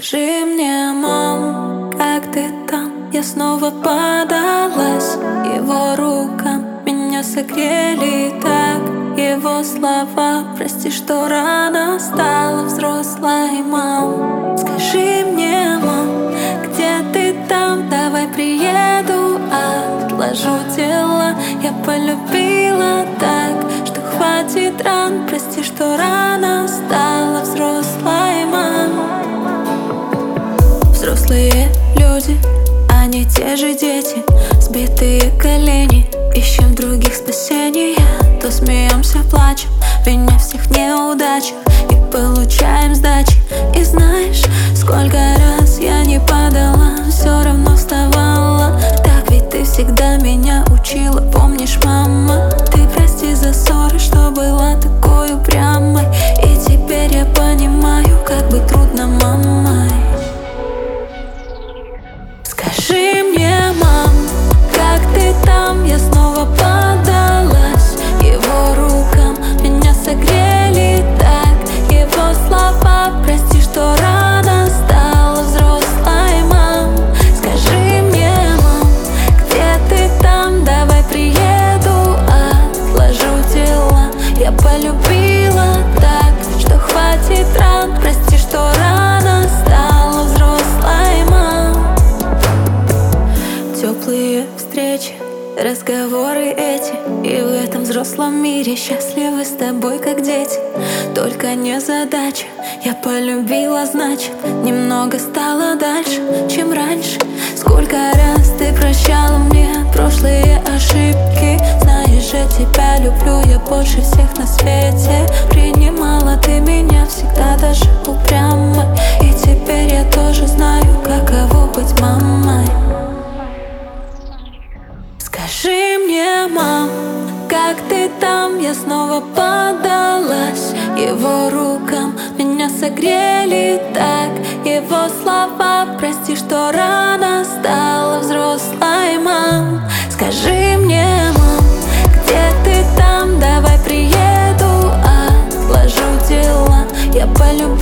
Скажи мне, мам, как ты там? Я снова подалась его рукам, меня согрели так его слова. Прости, что рано стала взрослой, мам. Скажи мне, мам, где ты там? Давай приеду, отложу дела. Я полюбила так, что хватит ран. Прости, что рано стала взрослой, мам. Взрослые люди, они те же дети. Сбитые колени, ищем других спасения. То смеемся, плачем, виня всех в неудачах и получаем сдачи. И знаешь, сколько раз я не падала, все равно вставала. Так ведь ты всегда меня учила, помнишь, мама? Ты прости за ссоры, что была такой упрямой. И теперь я понимаю, как быть трудно мамой. Скажи мне, мам, как ты там? Я снова подалась его рукам, меня согрели так его слова. Прости, что рано стала взрослой, мам. Скажи мне, мам, где ты там? Давай приеду, отложу дела. Я полюбила так, что хватит ран. Прости, что рано стала взрослой, мам. Теплые встречи, разговоры эти, и в этом взрослом мире счастливы с тобой, как дети. Только не задача, я полюбила, значит, немного стало дальше, чем раньше. Сколько раз ты прощала мне прошлые ошибки. Знаешь же, тебя люблю я больше всех на свете. Принимала ты меня всегда, даже упрямой. И теперь я тоже знаю, каково быть мамой. Скажи мне, мам, как ты там? Я снова подалась его рукам, меня согрели так его слова. Прости, что рано стала взрослой, мам. Скажи мне, мам, где ты там? Давай приеду, отложу дела. Я полюбила